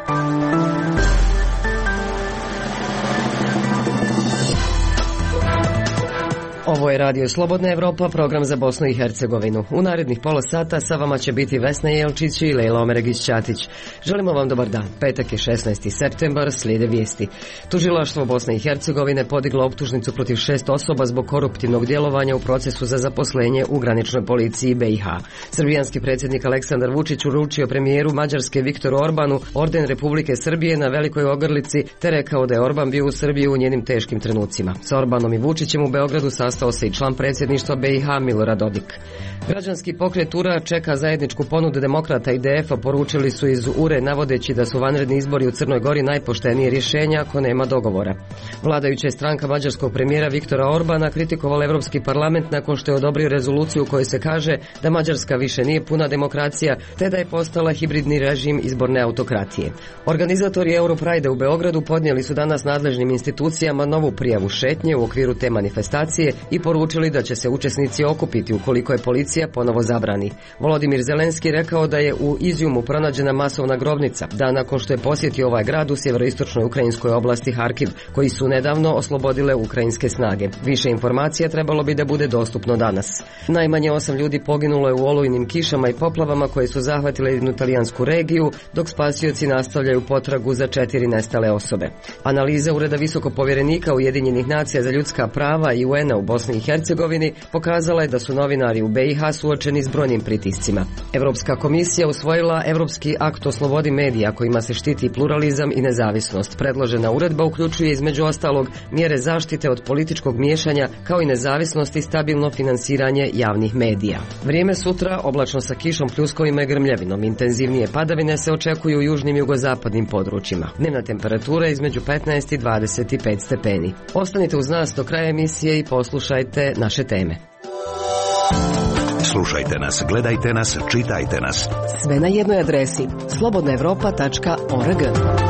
Ovo je Radio Slobodna Evropa, program za Bosnu i Hercegovinu. U narednih pola sata sa vama će biti Vesna Jelčić i Lejla Omeregić-Ćatić. Želimo vam dobar dan. Petak je 16. septembar, slijede vijesti. Tužilaštvo Bosne i Hercegovine podiglo optužnicu protiv 6 osoba zbog koruptivnog djelovanja u procesu za zaposlenje u graničnoj policiji BiH. Srbijanski predsjednik Aleksandar Vučić uručio premijeru Mađarske Viktoru Orbanu orden Republike Srbije na Velikoj Ogrlici, te rekao da je Orban bio u Srbiji u njenim teškim trenucima. Sa Orbanom i Vučićem u Beogradu sastao se i član predsjedništva BiH Milorad Dodik. Građanski pokret URA čeka zajedničku ponudu demokrata i DF-a, poručili su iz URE, navodeći da su vanredni izbori u Crnoj Gori najpoštenije rješenje ako nema dogovora. Vladajuća je stranka mađarskog premijera Viktora Orbana kritikovala Europski parlament nakon što je odobrio rezoluciju u kojoj se kaže da Mađarska više nije puna demokracija, te da je postala hibridni režim izborne autokratije. Organizatori Europride u Beogradu podnijeli su danas nadležnim institucijama novu prijavu šetnje u okviru te manifestacije i poručili da će se učesnici okupiti ukoliko je policija ponovo zabrani. Volodimir Zelenski rekao da je u Izjumu pronađena masovna grobnica, dan nakon što je posjetio ovaj grad u sjeveroistočnoj ukrajinskoj oblasti Harkiv, koji su nedavno oslobodile ukrajinske snage. Više informacija trebalo bi da bude dostupno danas. Najmanje 8 ljudi poginulo je u olujnim kišama i poplavama koje su zahvatile jednu talijansku regiju, dok spasioci nastavljaju potragu za 4 nestale osobe. Analiza Ureda visokog povjerenika Ujedinjenih nacija za ljudska prava i UN-a u Bosni i Hercegovini pokazala je da su novinari u BiH suočeni s brojnim pritiscima. Europska komisija usvojila Europski akt o slobodi medija kojima se štiti pluralizam i nezavisnost. Predložena uredba uključuje između ostalog mjere zaštite od političkog miješanja kao i nezavisnost i stabilno finansiranje javnih medija. Vrijeme sutra oblačno sa kišom, pljuskovima i grmljavinom. Intenzivnije padavine se očekuju u južnim i jugozapadnim područjima. Dnevna temperatura između 15 i 25 stepeni. Ostanite uz nas do kraja emisije i poslušajte naše teme. Slušajte nas, gledajte nas, čitajte nas. Sve na jednoj adresi slobodnaevropa.org.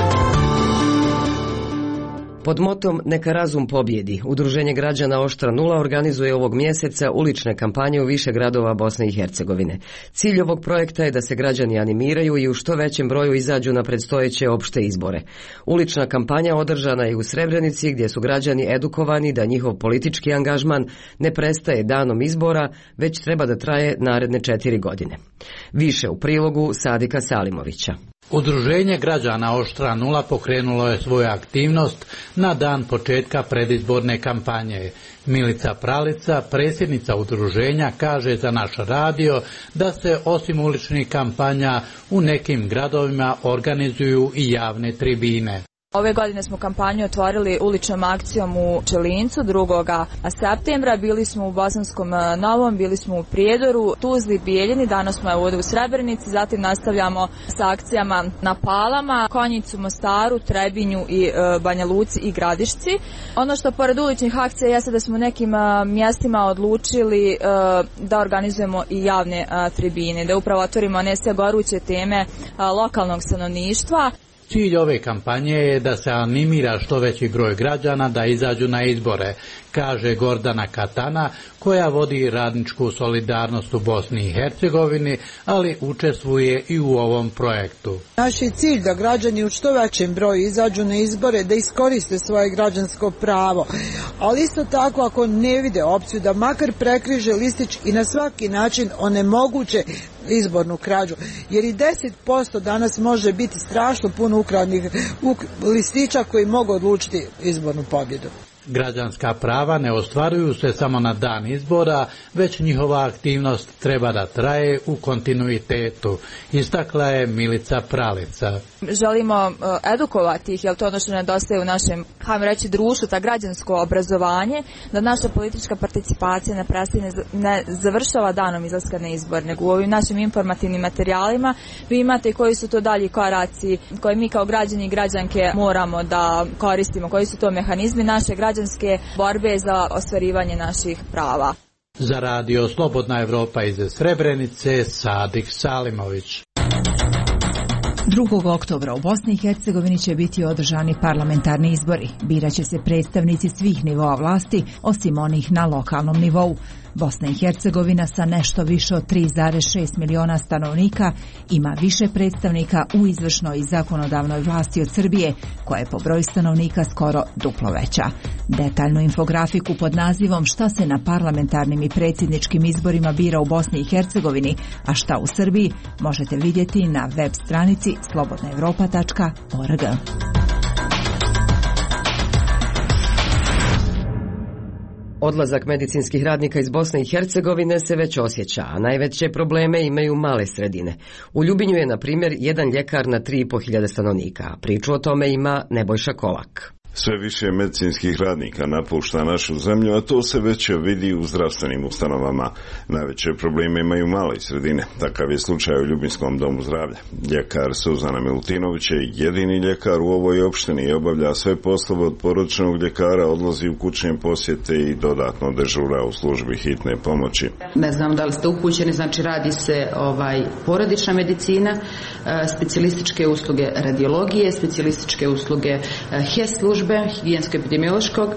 Pod motom Neka razum pobjedi, Udruženje građana Oštra nula organizuje ovog mjeseca ulične kampanje u više gradova Bosne i Hercegovine. Cilj ovog projekta je da se građani animiraju i u što većem broju izađu na predstojeće opšte izbore. Ulična kampanja održana je u Srebrenici, gdje su građani edukovani da njihov politički angažman ne prestaje danom izbora, već treba da traje naredne 4 godine. Više u prilogu Sadika Salimovića. Udruženje građana Oštra nula pokrenulo je svoju aktivnost na dan početka predizborne kampanje. Milica Pralica, predsjednica udruženja, kaže za naš radio da se osim uličnih kampanja u nekim gradovima organizuju i javne tribine. Ove godine smo kampanju otvorili uličnom akcijom u Čelincu 2. septembra, bili smo u Bosanskom Novom, bili smo u Prijedoru, Tuzli, Bijeljini, danas smo ovdje u Srebrenici, zatim nastavljamo sa akcijama na Palama, Konjicu, Mostaru, Trebinju i Banja Luci i Gradišci. Ono što pored uličnih akcija jeste da smo u nekim mjestima odlučili da organizujemo i javne tribine, da upravo otvorimo one sve goruće teme lokalnog stanovništva. Cilj ove kampanje je da se animira što veći broj građana da izađu na izbore, kaže Gordana Katana, koja vodi radničku solidarnost u Bosni i Hercegovini, ali učestvuje i u ovom projektu. Naš je cilj da građani u što većem broju izađu na izbore, da iskoriste svoje građansko pravo, ali isto tako ako ne vide opciju da makar prekriže listić i na svaki način onemoguće izbornu krađu, jer i 10% danas može biti strašno puno ukradenih listića koji mogu odlučiti izbornu pobjedu. Građanska prava ne ostvaruju se samo na dan izbora, već njihova aktivnost treba da traje u kontinuitetu, istakla je Milica Pralica. Želimo edukovati ih, jer to ono što nedostaje u našem, hajmo reći, društvu, ta građansko obrazovanje, da naša politička participacija ne završava danom izlaska na izbor, nego u ovim našim informativnim materijalima vi imate koji su to dalji koraci koje mi kao građani i građanke moramo da koristimo, koji su to mehanizmi naše građanske borbe za ostvarivanje naših prava. Za radio Slobodna Evropa iz Srebrenice, Sadik Salimović. 2. oktobra u Bosni i Hercegovini će biti održani parlamentarni izbori. Biraće se predstavnici svih nivoa vlasti, osim onih na lokalnom nivou. Bosna i Hercegovina sa nešto više od 3,6 miliona stanovnika ima više predstavnika u izvršnoj i zakonodavnoj vlasti od Srbije, koja je po broju stanovnika skoro duplo veća. Detaljnu infografiku pod nazivom Šta se na parlamentarnim i predsjedničkim izborima bira u Bosni i Hercegovini, a šta u Srbiji, možete vidjeti na web stranici slobodnaevropa.org. Odlazak medicinskih radnika iz Bosne i Hercegovine se već osjeća, a najveće probleme imaju male sredine. U Ljubinju je, na primjer, jedan ljekar na 3.500 stanovnika. Priču o tome ima Nebojša Kolak. Sve više medicinskih radnika napušta našu zemlju, a to se već vidi u zdravstvenim ustanovama. Najveće probleme imaju male sredine. Takav je slučaj u Ljubinskom domu zdravlja. Ljekar Suzana Milutinović je jedini ljekar u ovoj opštini i obavlja sve poslove od porodičnog ljekara, odlazi u kućne posjete i dodatno dežura u službi hitne pomoći. Ne znam da li ste upućeni, znači radi se porodična medicina, specijalističke usluge radiologije, specijalističke usluge HES službe, higijensko-epidemiološkog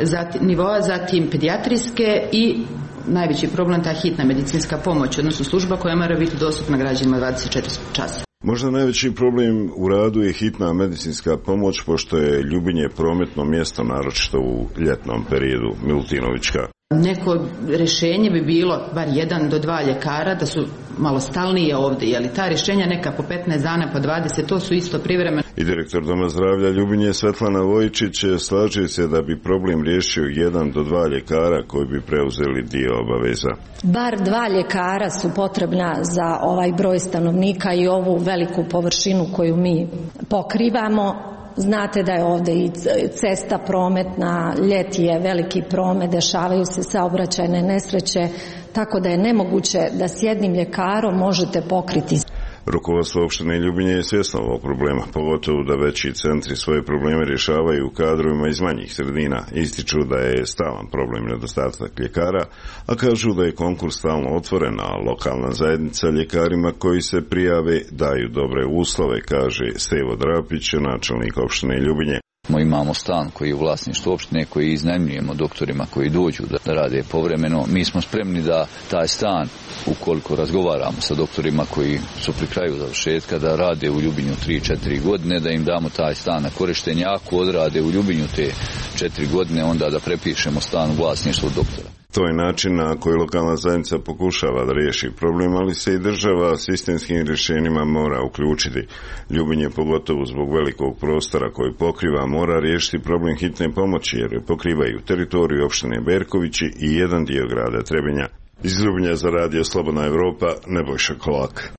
nivoa, zatim pedijatrijske i najveći problem ta hitna medicinska pomoć, odnosno služba koja mora biti dostupna građanima 24 časa. Možda najveći problem u radu je hitna medicinska pomoć, pošto je Ljubinje prometno mjesto, naročito u ljetnom periodu. Milutinovićka. Neko rješenje bi bilo bar 1 do 2 ljekara da su malo stalnije ovdje, je li ta rješenja neka po 15 dana, po 20, to su isto privremeno. I direktor Doma zdravlja Ljubinje Svetlana Vojičić slaže se da bi problem riješio 1 do 2 ljekara koji bi preuzeli dio obaveza. Bar 2 ljekara su potrebna za ovaj broj stanovnika i ovu veliku površinu koju mi pokrivamo. Znate da je ovdje i cesta prometna, ljeti je veliki promet, dešavaju se saobraćajne nesreće, tako da je nemoguće da s jednim ljekarom možete pokriti. Rukovodstvo opštine Ljubinje je svjesno ovog problema, pogotovo da veći centri svoje probleme rješavaju kadrovima iz manjih sredina. Ističu da je stalan problem nedostatak ljekara, a kažu da je konkurs stalno otvoren, a lokalna zajednica ljekarima koji se prijave daju dobre uslove, kaže Stevo Drapić, načelnik opštine Ljubinje. Imamo stan koji je u vlasništvu opštine, koji iznajmljujemo doktorima koji dođu da rade povremeno. Mi smo spremni da taj stan, ukoliko razgovaramo sa doktorima koji su pri kraju završetka, da rade u Ljubinju 3-4 godine, da im damo taj stan na korištenje. Ako odrade u Ljubinju te 4 godine, onda da prepišemo stan u vlasništvu doktora. To je način na koji lokalna zajednica pokušava da riješi problem, ali se i država sistemskim rješenjima mora uključiti. Ljubinje, pogotovo zbog velikog prostora koji pokriva, mora riješiti problem hitne pomoći, jer pokrivaju teritoriju opštine Berkovići i jedan dio grada Trebinja. Iz Ljubinja za radio Slobodna Evropa, Nebojša Kolak.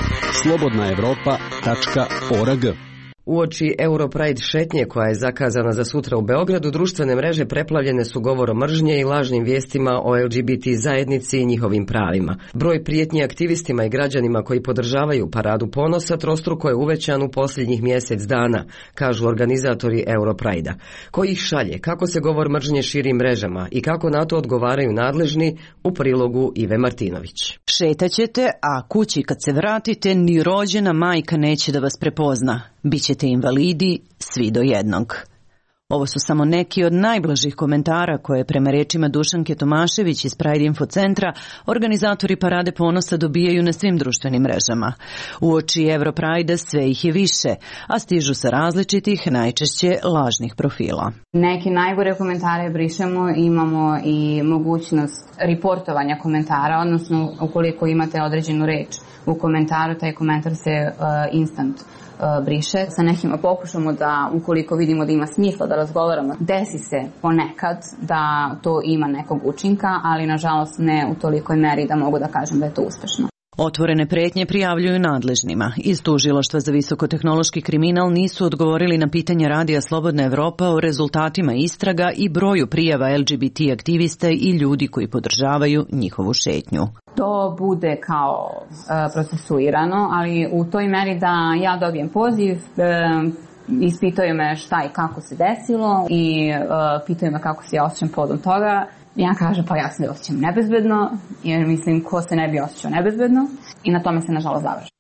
slobodnaevropa.org. Uoči Europride šetnje koja je zakazana za sutra u Beogradu, društvene mreže preplavljene su govorom mržnje i lažnim vijestima o LGBT zajednici i njihovim pravima. Broj prijetnji aktivistima i građanima koji podržavaju paradu ponosa trostruko je uvećan u posljednjih mjesec dana, kažu organizatori Europride-a. Ko ih šalje, kako se govor mržnje širi mrežama i kako na to odgovaraju nadležni, u prilogu Ive Martinović. Šetaćete, a kući kad se vratite ni rođena majka neće da vas prepozna. Bićete invalidi, svi do jednog. Ovo su samo neki od najblažih komentara koje prema rečima Dušanke Tomašević iz Pride Info centra organizatori Parade ponosa dobijaju na svim društvenim mrežama. Uoči Europride sve ih je više, a stižu sa različitih, najčešće lažnih profila. Neke najgore komentare brišemo, imamo i mogućnost reportovanja komentara, odnosno ukoliko imate određenu reč u komentaru, taj komentar se instant briše. Sa nekima pokušamo da, ukoliko vidimo da ima smisla da razgovaramo, desi se ponekad da to ima nekog učinka, ali nažalost ne u tolikoj meri da mogu da kažem da je to uspešno. Otvorene pretnje prijavljuju nadležnima. Iz Tužilaštva za visokotehnološki kriminal nisu odgovorili na pitanje Radija Slobodna Evropa o rezultatima istraga i broju prijava LGBT aktivista i ljudi koji podržavaju njihovu šetnju. To bude kao procesuirano, ali u toj meri da ja dobijem poziv, ispitaju me šta i kako se desilo i pitaju me kako se ja osjećam povodom toga. Ja kažem pa ja se osjećam nebezbedno, jer mislim ko se ne bi osjećao nebezbedno i na tome se nažalost završi.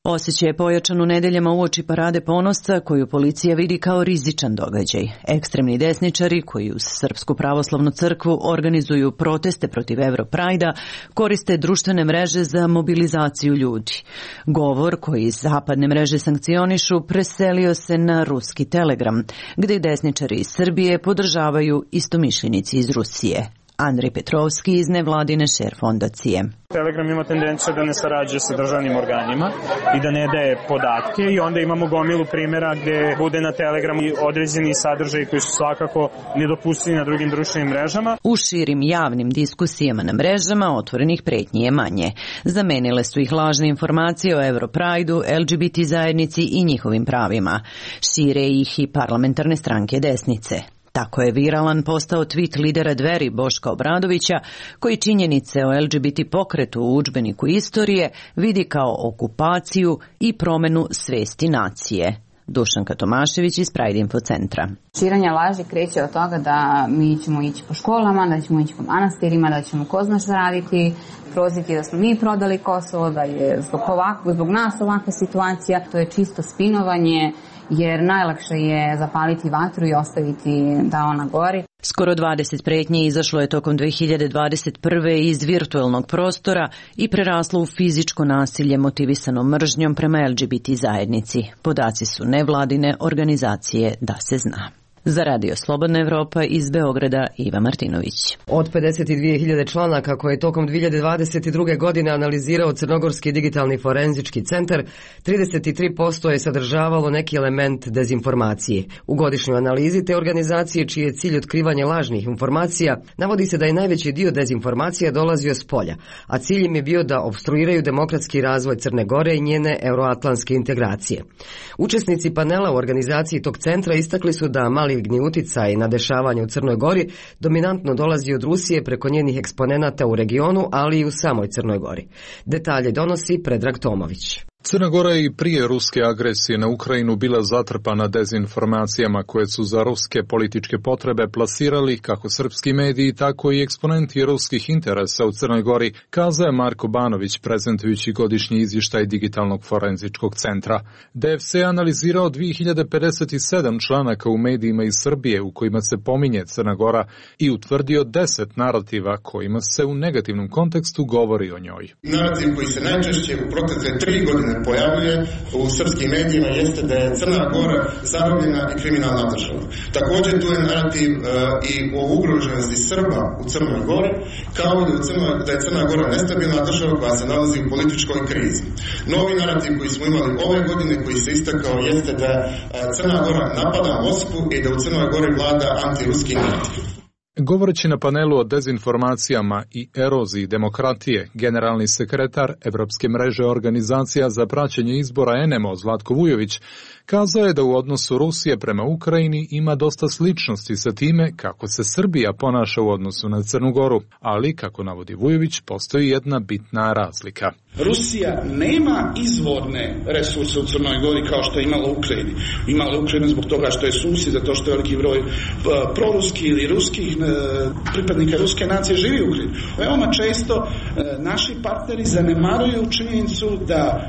Osjećaj je pojačan u nedeljama uoči Parade ponosa, koju policija vidi kao rizičan događaj. Ekstremni desničari, koji uz Srpsku pravoslavnu crkvu organizuju proteste protiv Europrajda, koriste društvene mreže za mobilizaciju ljudi. Govor, koji zapadne mreže sankcionišu, preselio se na ruski Telegram, gde desničari iz Srbije podržavaju istomišljenici iz Rusije. Andrej Petrovski iz nevladine Šer fondacije. Telegram ima tendenciju da ne sarađuje sa državnim organima i da ne daje podatke i onda imamo gomilu primjera gde bude na Telegramu određeni sadržaji koji su svakako nedopustivi na drugim društvenim mrežama. U širim javnim diskusijama na mrežama otvorenih pretnji je manje. Zamenile su ih lažne informacije o Europrajdu, LGBT zajednici i njihovim pravima. Šire ih i parlamentarne stranke desnice. Tako je viralan postao tweet lidera Dveri Boška Obradovića, koji činjenice o LGBT pokretu u udžbeniku istorije vidi kao okupaciju i promenu svesti nacije. Dušanka Tomašević iz Pride Info centra. Širenje laži kreće od toga da mi ćemo ići po školama, da ćemo ići po manastirima, da ćemo ko zna šta raditi, proziti da smo mi prodali Kosovo, da je zbog nas ovakva situacija. To je čisto spinovanje, jer najlakše je zapaliti vatru i ostaviti da ona gori. Skoro 20 pretnji izašlo je tokom 2021. iz virtualnog prostora i preraslo u fizičko nasilje motivisano mržnjom prema LGBT zajednici. Podaci su nevladine organizacije Da se zna. Za Radio Slobodna Evropa iz Beograda Iva Martinović. Od 52.000 članaka koje je tokom 2022. godine analizirao Crnogorski digitalni forenzički centar, 33% je sadržavalo neki element dezinformacije. U godišnjoj analizi te organizacije, čiji je cilj otkrivanje lažnih informacija, navodi se da je najveći dio dezinformacija dolazio s polja, a cilj im je bio da opstruiraju demokratski razvoj Crne Gore i njene euroatlantske integracije. Učesnici panela u organizaciji tog centra istakli su da maligni uticaj na dešavanje u Crnoj Gori dominantno dolazi od Rusije preko njenih eksponenata u regionu, ali i u samoj Crnoj Gori. Detalje donosi Predrag Tomović. Crna Gora je i prije ruske agresije na Ukrajinu bila zatrpana dezinformacijama koje su za ruske političke potrebe plasirali kako srpski mediji, tako i eksponenti ruskih interesa u Crnoj Gori, kazao je Marko Banović prezentujući godišnji izvještaj digitalnog forenzičkog centra. DFC je analizirao 2057 članaka u medijima iz Srbije u kojima se pominje Crna Gora i utvrdio 10 narativa kojima se u negativnom kontekstu govori o njoj. Narativ koji se najčešće u protekle 3 godine pojavljuje u srpskim medijima jeste da je Crna Gora zarobljena i kriminalna država. Također tu je narativ i o ugroženosti Srba u Crnoj Gori, kao i da je Crna Gora nestabilna država koja se nalazi u političkoj krizi. Novi narativ koji smo imali ove godine, koji se istakao, jeste da Crna Gora napada Moskvu i da u Crnoj Gori vlada antiruski narativ. Govoreći na panelu o dezinformacijama i eroziji demokratije, generalni sekretar Evropske mreže organizacija za praćenje izbora NMO Zlatko Vujović kazao je da u odnosu Rusije prema Ukrajini ima dosta sličnosti sa time kako se Srbija ponaša u odnosu na Crnu Goru, ali, kako navodi Vujović, postoji jedna bitna razlika. Rusija nema izvorne resurse u Crnoj Gori kao što je imala u Ukrajini. Imala je Ukrajina zbog toga što je susjed, zato što je veliki broj proruskih ili ruskih pripadnika ruske nacije živi u Ukrajini. Veoma često naši partneri zanemaruju činjenicu da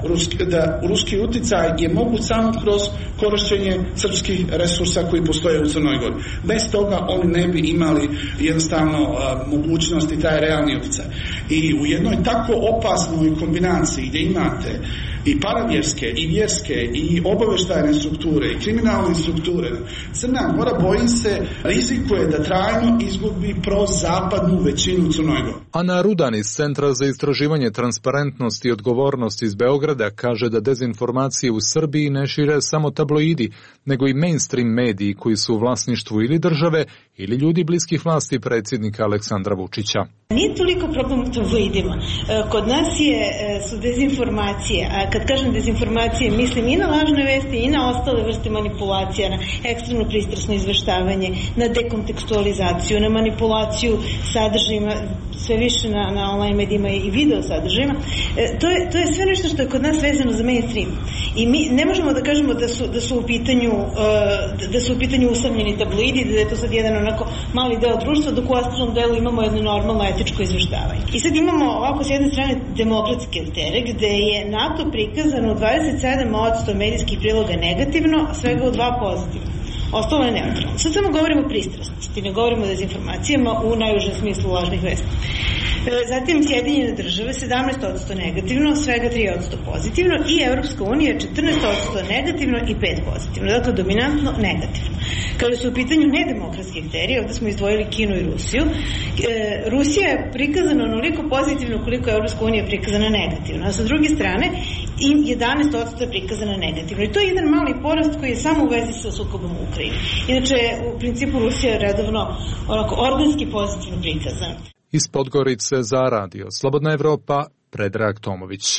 ruski uticaj je moguć samo kroz korišćenje srpskih resursa koji postoje u Crnoj Gori. Bez toga oni ne bi imali jednostavno mogućnosti taj realni uticaj. I u jednoj tako opasnoj kombinaciji gdje imate i paravjerske, i vjerske, i obavještajne strukture, i kriminalne strukture, Crna Gora, bojim se, rizikuje da trajno izgubi prozapadnu većinu u Crnoj Gori. Ana Rudan iz Centra za istraživanje transparentnosti i odgovornosti iz Beograda kaže da dezinformacije u Srbiji ne šire samo tabloidi, nego i mainstream mediji koji su u vlasništvu ili države ili ljudi bliskih vlasti predsjednika Aleksandra Vučića. Nije toliko problem u tabloidima. Kod nas su dezinformacije, a kad kažem dezinformacije mislim i na lažne vesti i na ostale vrste manipulacija, na ekstremno pristrasno izveštavanje, na dekontekstualizaciju, na manipulaciju sadržajima, sve više na online medijima i video sadržajima. To je sve nešto što je kod nas vezano za mainstream. I mi ne možemo da kažemo da su u pitanju usamljeni tabloidi, da je to sad jedan onako mali deo društva, dok u ostalom delu imamo jedno normalno etičko izveštavanje. I sad imamo ovako s jedne strane demokratske aktere, gde je NATO prikazano u 27% medijskih priloga negativno, a svega u 2 pozitivno. Ostalo je neutralno. Sad samo govorimo o pristrasnosti, ne govorimo o dezinformacijama u najužem smislu lažnih vesti. Zatim Sjedinjene države 17% negativno, svega 3% pozitivno i Evropska unija 14% negativno i 5% pozitivno. Dakle, dominantno negativno. Kada su u pitanju nedemokratski akteri, ovdje smo izdvojili Kinu i Rusiju, Rusija je prikazana onoliko pozitivno koliko je Evropska unija prikazana negativno, a sa druge strane 11% je prikazana negativno. I to je jedan mali porast koji je samo u vezi sa sukobom u Ukrajini. Inače, u principu Rusija je redovno organski pozitivno prikazana. Iz Podgorice za radio Slobodna Evropa, Predrag Tomović.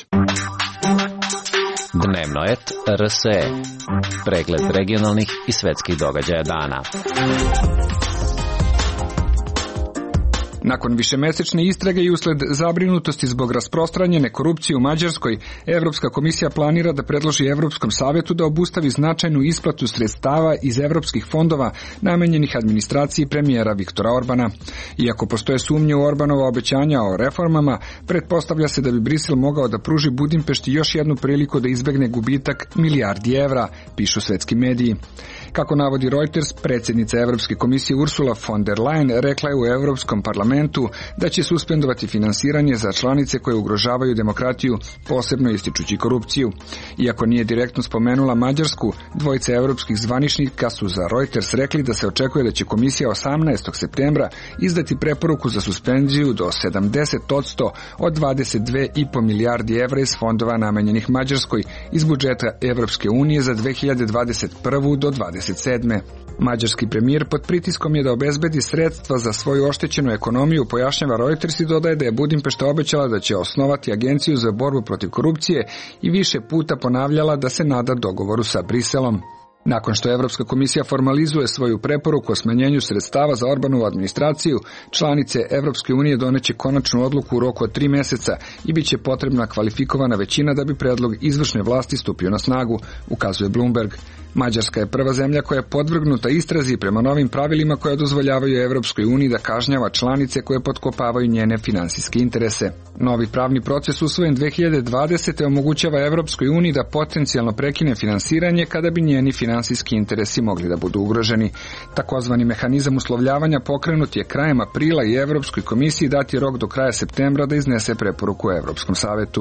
Dnevno et RSE. Pregled regionalnih i svetskih događaja dana. Nakon višemesečne istrage i usled zabrinutosti zbog rasprostranjene korupcije u Mađarskoj, Evropska komisija planira da predloži Evropskom savetu da obustavi značajnu isplatu sredstava iz evropskih fondova namenjenih administraciji premijera Viktora Orbana. Iako postoje sumnje u Orbanova obećanja o reformama, pretpostavlja se da bi Brisel mogao da pruži Budimpešti još jednu priliku da izbegne gubitak milijardi evra, pišu svetski mediji. Kako navodi Reuters, predsjednica Evropske komisije Ursula von der Leyen rekla je u Evropskom parlamentu da će suspendovati finansiranje za članice koje ugrožavaju demokratiju, posebno ističući korupciju. Iako nije direktno spomenula Mađarsku, dvojice evropskih zvaničnika su za Reuters rekli da se očekuje da će komisija 18. septembra izdati preporuku za suspenziju do 70% od 22,5 milijardi evra iz fondova namenjenih Mađarskoj iz budžeta Evropske unije za 2021. do 2027. Mađarski premijer pod pritiskom je da obezbedi sredstva za svoju oštećenu ekonomiju, pojašnjava Reuters i dodaje da je Budimpešta obećala da će osnovati agenciju za borbu protiv korupcije i više puta ponavljala da se nada dogovoru sa Briselom. Nakon što Evropska komisija formalizuje svoju preporuku o smanjenju sredstava za Orbanovu administraciju, članice Evropske unije doneće konačnu odluku u roku od 3 mjeseca i bit će potrebna kvalifikovana većina da bi predlog izvršne vlasti stupio na snagu, ukazuje Bloomberg. Mađarska je prva zemlja koja je podvrgnuta istrazi prema novim pravilima koja dozvoljavaju Evropskoj uniji da kažnjava članice koje potkopavaju njene finansijske interese. Novi pravni proces usvojen 2020. omogućava Evropskoj uniji da potencijalno prekine finansiranje kada bi njeni finansijski interesi mogli da budu ugroženi. Takozvani mehanizam uslovljavanja pokrenut je krajem aprila i Evropskoj komisiji dati rok do kraja septembra da iznese preporuku Evropskom savetu.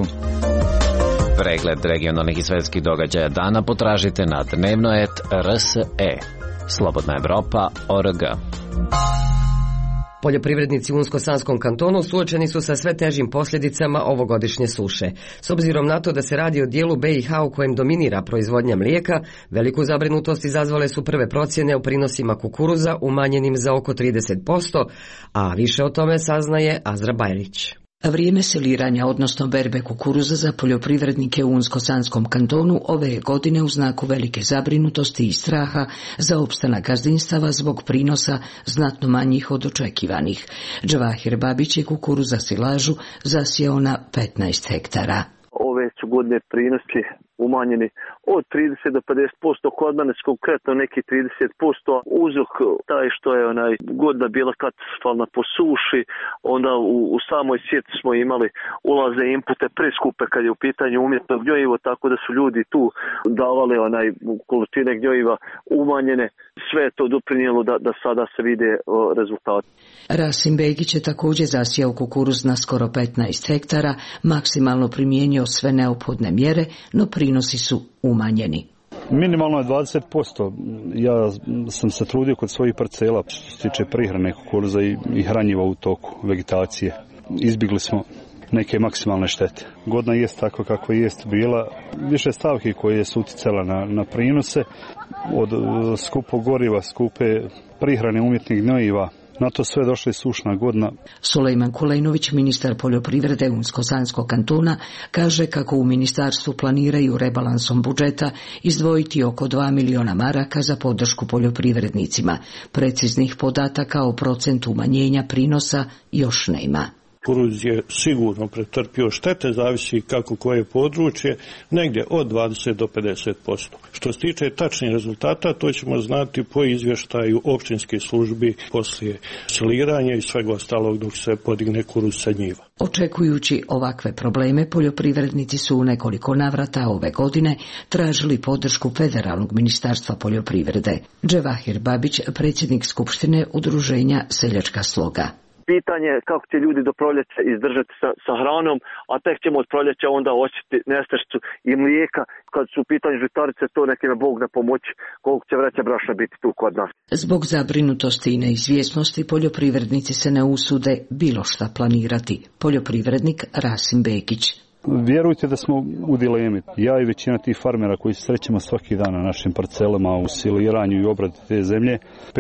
Pregled regionalnih i svetskih događaja dana potražite na dnevnoet.rse. Slobodna Evropa.org. Poljoprivrednici u Unsko-Sanskom kantonu suočeni su sa sve težim posljedicama ovogodišnje suše. S obzirom na to da se radi o dijelu BiH u kojem dominira proizvodnja mlijeka, veliku zabrinutost izazvale su prve procjene o prinosima kukuruza umanjenim za oko 30%, a više o tome saznaje Azra Bajrić. Vrijeme seliranja, odnosno berbe kukuruza za poljoprivrednike u Unsko-Sanskom kantonu ove godine u znaku velike zabrinutosti i straha za opstanak gazdinstava zbog prinosa znatno manjih od očekivanih. Džavahir Babić je kukuruza silažu zasijao na 15 hektara. Ove su godine prinosi umanjeni od 30 do 50%, kod mene su konkretno neki 30%. Uzrok taj što je godina bila katastrofalna po suši, onda u samoj sjetvi smo imali ulaze inpute preskupe kad je u pitanju umjetno gnjojivo, tako da su ljudi tu davali količine gnjojiva umanjene. Sve je to doprinijelo da sada se vide rezultati. Rasim Begić je također zasijao kukuruz na skoro 15 hektara, maksimalno primijenio sve neophodne mjere, no prinosi su umanjeni. Minimalno je 20%. Ja sam se trudio kod svojih parcela što se tiče prihrane kukuruza i hranjiva u toku vegetacije. Izbjegli smo neke maksimalne štete. Godina jest tako kako jest bila. Više stavki koje su uticala na prinose, od skupog goriva, skupe prihrane umjetnih gnojiva. Na to sve došla je sušna godina. Sulejman Kulejnović, ministar poljoprivrede Unsko-Sanskog kantona, kaže kako u ministarstvu planiraju rebalansom budžeta izdvojiti oko 2 miliona maraka za podršku poljoprivrednicima. Preciznih podataka o procentu umanjenja prinosa još nema. Kukuruz je sigurno pretrpio štete, zavisi kako koje područje, negdje od 20 do 50%. Što se tiče tačnih rezultata, to ćemo znati po izvještaju općinskih službi poslije siliranja i svega ostalog dok se podigne kukuruz sa njiva. Očekujući ovakve probleme, poljoprivrednici su u nekoliko navrata ove godine tražili podršku Federalnog ministarstva poljoprivrede. Dževahir Babić, predsjednik Skupštine Udruženja Seljačka sloga. Pitanje je kako će ljudi do proljeća izdržati sa hranom, a tek ćemo od proljeća onda osjetiti nestašicu i mlijeka. Kad su u pitanju žitarice, to neke me Bog ne pomoći, koliko će vreća brašna biti tu kod nas. Zbog zabrinutosti i neizvjesnosti poljoprivrednici se ne usude bilo šta planirati. Poljoprivrednik Rasim Bekić. Vjerujte da smo u dilemi. Ja i većina tih farmera koji se srećemo svaki dan na našim parcelama u siliranju i obradi te zemlje,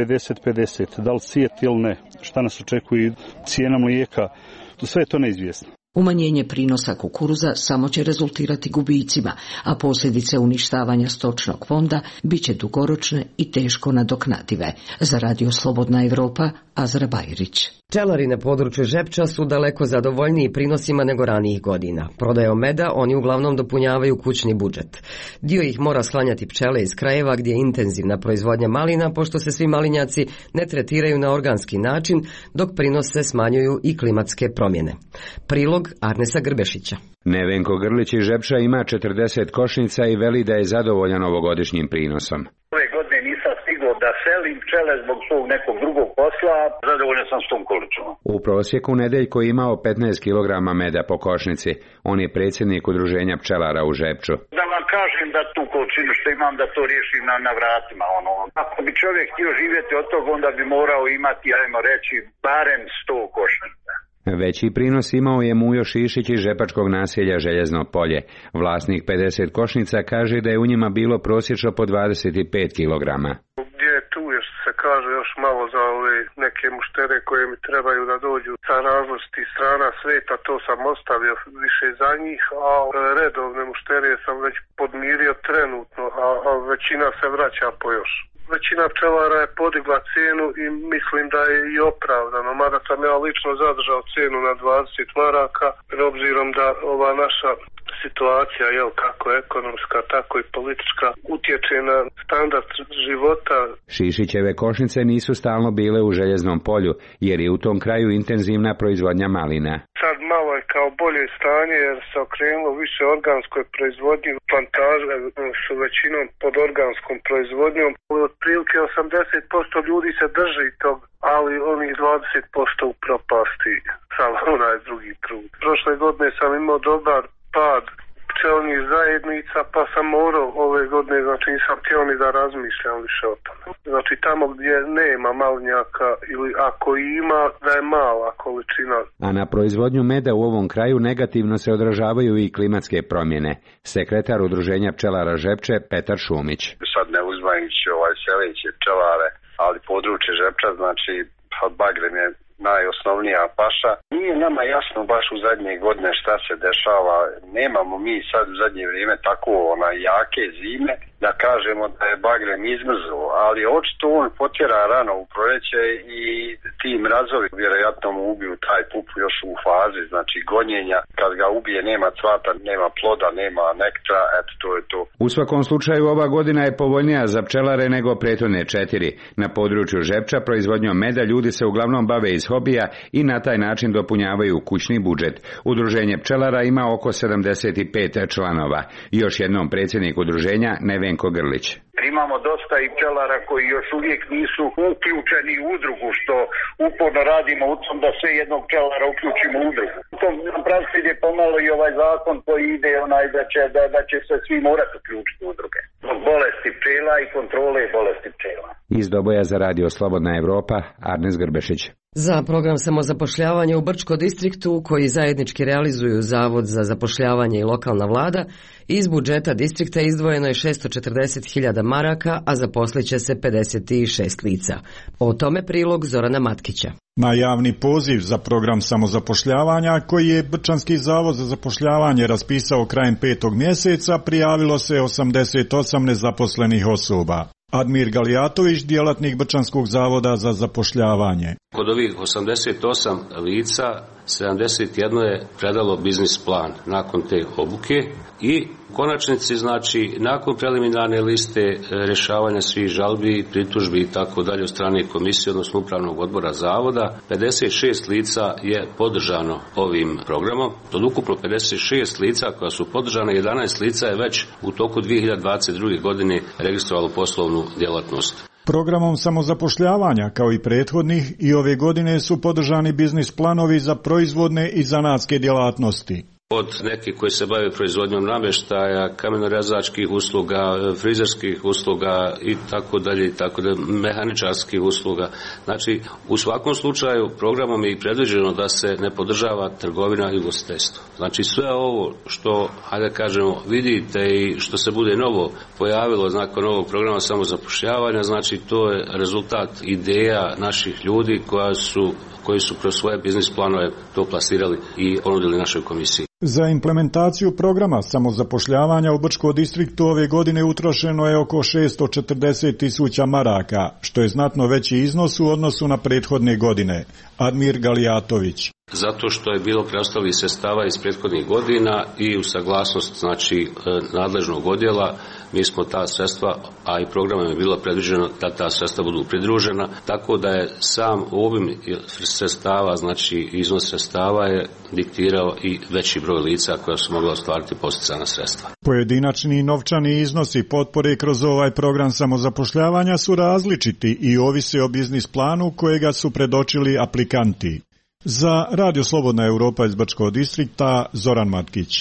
50-50, da li sijeti ili ne, šta nas očekuje, cijena mlijeka, sve je to neizvjesno. Umanjenje prinosa kukuruza samo će rezultirati gubicima, a posljedice uništavanja stočnog fonda bit će dugoročne i teško nadoknadive. Za Radio Slobodna Evropa, Azra Bajrić. Pčelari na području Žepča su daleko zadovoljniji prinosima nego ranijih godina. Prodajom meda oni uglavnom dopunjavaju kućni budžet. Dio ih mora sklanjati pčele iz krajeva gdje je intenzivna proizvodnja malina, pošto se svi malinjaci ne tretiraju na organski način, dok prinose smanjuju i klimatske promjene. Prilog Arnesa Grbešića. Nevenko Grlić iz Žepča ima 40 košnica i veli da je zadovoljan ovogodišnjim prinosom. Ove godine nisam stigao da selim pčele zbog svog nekog drugog posla, zadovoljan sam s tom količinom. U prosjeku Nedeljko je imao 15 kg meda po košnici. On je predsjednik udruženja pčelara u Žepču. Da vam kažem da tu količinu što imam da to riješim na vratima. Ako bi čovjek htio živjeti od toga, onda bi morao imati, ajmo reći, barem 100 košnica. Veći prinos imao je Mujo Šišić iz žepačkog naselja Željezno polje. Vlasnik 50 košnica kaže da je u njima bilo prosječno po 25 kilograma. Gdje je tu još se kaže još malo za ove neke muštere koje mi trebaju da dođu sa različitih strana sveta, to sam ostavio više za njih, a redovne muštere sam već podmirio trenutno, a većina se vraća po još. Većina pčelara je podigla cijenu i mislim da je i opravdano, mada sam ja lično zadržao cijenu na 20 maraka, obzirom da ova naša situacija, kako ekonomska, tako i politička, utječe na standard života. Šišićeve košnice nisu stalno bile u Željeznom polju, jer je u tom kraju intenzivna proizvodnja malina. Sad malo je kao bolje stanje, jer se okrenulo više organskoj proizvodnji, plantaže su većinom pod organskom proizvodnjom. Otprilike 80% ljudi se drži tog, ali onih 20% u propasti, samo onaj drugi trud. Prošle godine sam imao dobar pad pčelnih zajednica, pa sam morao ove godine, znači nisam htio ni da razmišljam više o tome. Znači tamo gdje nema malinjaka ili ako ima, da je mala količina. A na proizvodnju meda u ovom kraju negativno se odražavaju i klimatske promjene. Sekretar udruženja pčelara Žepče Petar Šumić. Sad ne uzmajući seleće pčelare, ali područje Žepča, znači od Bagrem je najosnovnija paša. Nije nama jasno baš u zadnje godine šta se dešava. Nemamo mi sad u zadnje vrijeme tako jake zime da kažemo da je Bagrem izmrzlo, ali očito on potjera rano u proljeće i ti mrazovi vjerojatno mu ubiju taj pup još u fazi, znači gonjenja. Kad ga ubije nema cvata, nema ploda, nema nektra, eto to je to. U svakom slučaju ova godina je povoljnija za pčelare nego prethodne 4. Na području Žepča proizvodnjom meda ljudi se uglavnom bave iz hobija i na taj način dopunjavaju kućni budžet. Udruženje pčelara ima oko 75 članova. Još jednom predsjednik udruženja Nevenko Grlić. Imamo dosta i pčelara koji još uvijek nisu uključeni u udrugu, što uporno radimo u tom da sve jednog pčelara uključimo u udrugu. To nam pravci ide pomalo i ovaj zakon koji ide da će se svi morati uključiti u udruge. Bolesti pčela i kontrole bolesti pčela. Iz Doboja za Radio Slobodna Evropa, Arnes Grbešić. Za program samozapošljavanja u Brčko distriktu, koji zajednički realizuju Zavod za zapošljavanje i lokalna vlada, iz budžeta distrikta izdvojeno je 640.000 maraka, a zaposlit će se 56 lica. O tome prilog Zorana Matkića. Na javni poziv za program samozapošljavanja, koji je Brčanski zavod za zapošljavanje raspisao krajem 5. mjeseca, prijavilo se 88 nezaposlenih osoba. Admir Galijatović, djelatnik Brčanskog zavoda za zapošljavanje. Kod ovih 88 lica 71 je predalo biznis plan nakon te obuke i u konačnici, znači, nakon preliminarne liste rješavanja svih žalbi, pritužbi i tako dalje od strane komisije, odnosno upravnog odbora zavoda, 56 lica je podržano ovim programom. Od ukupno 56 lica koja su podržana, 11 lica je već u toku 2022. godine registrovalo poslovnu djelatnost. Programom samozapošljavanja, kao i prethodnih, i ove godine su podržani biznis planovi za proizvodne i zanatske djelatnosti. Od nekih koji se bave proizvodnjom namještaja, kamenorezačkih usluga, frizerskih usluga i tako dalje, mehaničarskih usluga. Znači, u svakom slučaju programom je i predviđeno da se ne podržava trgovina i ugostiteljstvo. Znači, sve ovo što, hajde kažemo, vidite i što se bude novo pojavilo nakon ovog programa samozapošljavanja, znači to je rezultat ideja naših ljudi koji su kroz svoje biznis planove to plasirali i ponudili našoj komisiji. Za implementaciju programa samozapošljavanja u Brčko distriktu ove godine utrošeno je oko 640.000 maraka, što je znatno veći iznos u odnosu na prethodne godine. Admir Galijatović. Zato što je bilo preostalih sredstava iz prethodnih godina i u saglasnost, znači, nadležnog odjela, mi smo ta sredstva, a i programom je bilo predviđeno da ta sredstva budu pridružena, tako da je sam ovim sredstava, znači iznos sredstava je diktirao i veći broj lica koja su mogla ostvariti posticana sredstva. Pojedinačni novčani iznosi potpore kroz ovaj program samozapošljavanja su različiti i ovise o biznis planu kojega su predočili aplikanti. Za Radio Slobodna Europa iz Brčkog distrikta, Zoran Matkić.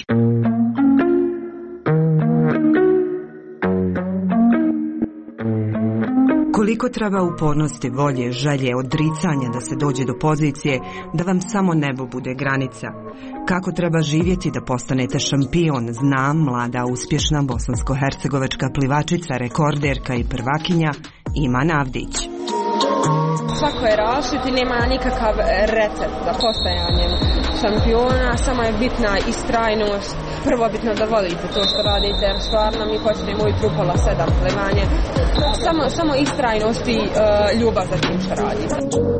Koliko treba upornosti, volje, želje, odricanja da se dođe do pozicije da vam samo nebo bude granica? Kako treba živjeti da postanete šampion, zna mlada uspješna bosansko-hercegovačka plivačica, rekorderka i prvakinja Iman Avdić. Svako je različit i nema nikakav recept za postajanjem šampiona, samo je bitna istrajnost. Prvo bitno da volite to što radite, jer stvarno mi počnemo ujutru pola 7 plivanje. Samo istrajnost i ljubav za tim što radite.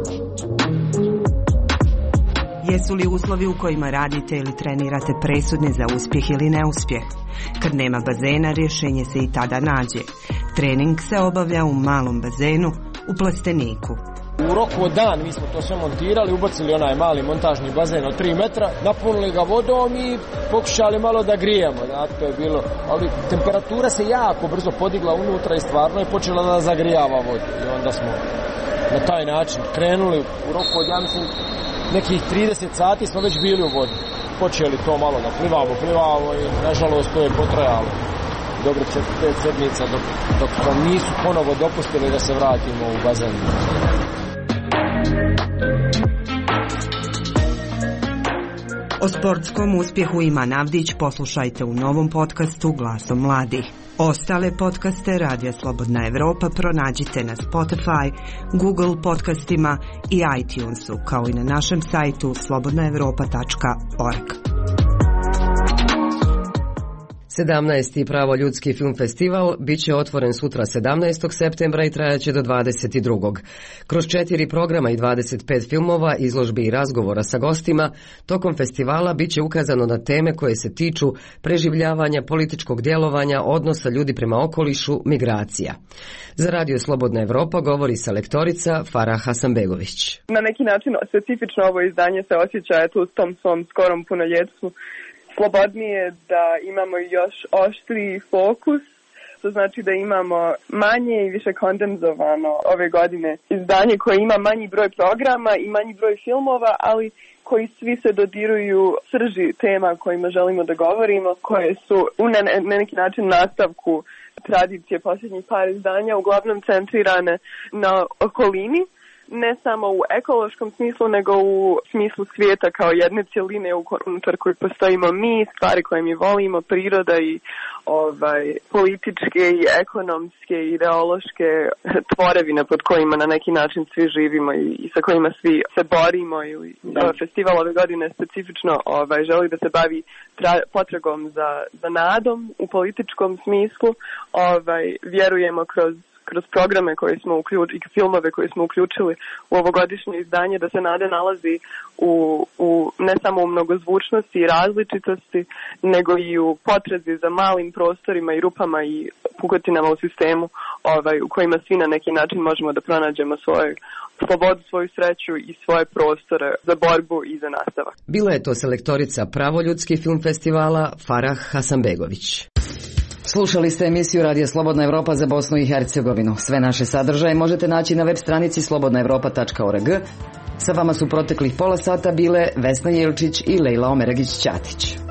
Jesu li uslovi u kojima radite ili trenirate presudni za uspjeh ili neuspjeh? Kad nema bazena, rješenje se i tada nađe. Trening se obavlja u malom bazenu u Plasteniku. U roku od dan mi smo to sve montirali, ubacili onaj mali montažni bazen od 3 metra, napunili ga vodom i pokušali malo da grijemo. To je bilo, ali temperatura se jako brzo podigla unutra i stvarno je počela da zagrijava vodu. I onda smo na taj način krenuli u roku od, ja mislim, nekih 30 sati smo već bili u vodi. Počeli to malo da plivamo i nažalost to je potrajalo dobro 4-5 sedmica dok nam nisu ponovo dopustili da se vratimo u bazen. O sportskom uspjehu Iman Avdić poslušajte u novom podcastu Glasom mladih. Ostale podcaste Radija Slobodna Evropa pronađite na Spotify, Google podcastima i iTunesu, kao i na našem sajtu slobodnaevropa.org. 17. Pravo ljudski film festival bit će otvoren sutra 17. septembra i trajaće do 22. Kroz 4 programa i 25 filmova, izložbi i razgovora sa gostima, tokom festivala bit će ukazano na teme koje se tiču preživljavanja, političkog djelovanja, odnosa ljudi prema okolišu, migracija. Za Radio Slobodna Evropa govori selektorica Farah Hasanbegović. Na neki način specifično ovo izdanje se osjeća u tom svom skorom punoljetstvu. Slobodnije, da imamo još oštriji fokus, to znači da imamo manje i više kondenzovano ove godine izdanje koje ima manji broj programa i manji broj filmova, ali koji svi se dodiruju srži tema kojima želimo da govorimo, koje su na neki način nastavku tradicije posljednjih par izdanja, uglavnom centrirane na okolini. Ne samo u ekološkom smislu, nego u smislu svijeta kao jedne cjeline unutar koje postojimo mi, stvari koje mi volimo, priroda i političke i ekonomske i ideološke tvorevine pod kojima na neki način svi živimo i sa kojima svi se borimo. Festival ove godine specifično želi da se bavi potragom za nadom u političkom smislu. Vjerujemo kroz programe koje smo uključili i filmove koje smo uključili u ovogodišnje izdanje, da se Nade nalazi u ne samo u mnogozvučnosti i različitosti, nego i u potrazi za malim prostorima i rupama i pukotinama u sistemu u kojima svi na neki način možemo da pronađemo svoju slobodu, svoju sreću i svoje prostore za borbu i za nastavak. Bila je to selektorica Pravoljudski film festivala Farah Hasanbegović. Slušali ste emisiju Radija Slobodna Evropa za Bosnu i Hercegovinu. Sve naše sadržaje možete naći na web stranici slobodnaevropa.org. Sa vama su proteklih pola sata bile Vesna Jelčić i Lejla Omeragić-Ćatić.